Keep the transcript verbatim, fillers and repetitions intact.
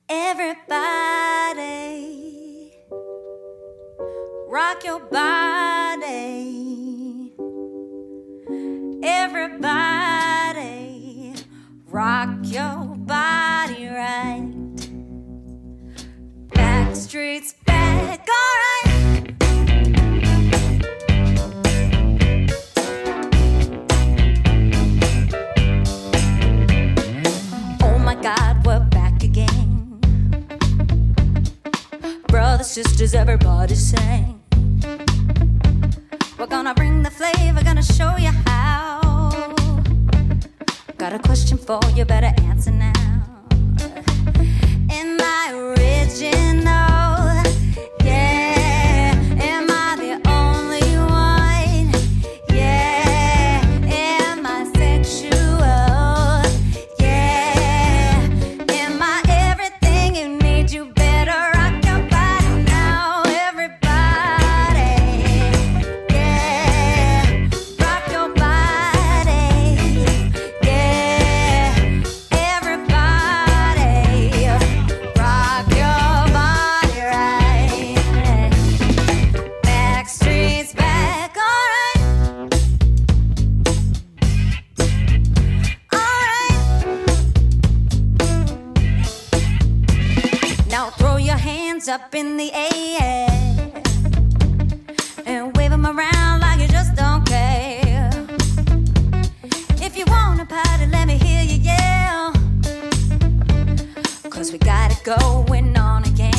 Everybody, rock your body. Everybody, rock your body right. Backstreet's back, alright. Oh my God, we're back again. Brothers, sisters, everybody sing. We're gonna bring the flavor, gonna show you how. Got a question for you, better answer now. Am I original? Yeah. Am I the only one? Yeah. Am I sexual? Yeah. Am I everything you need? You better rock your body now, everybody. Yeah. Rock your body. Yeah. Everybody. Rock your body right. Backstreet's back, alright. Alright. Now throw your hands up in the air and wave them around like you just don't care. If you wanna party, let me hear you yell. Cause we got it going on again.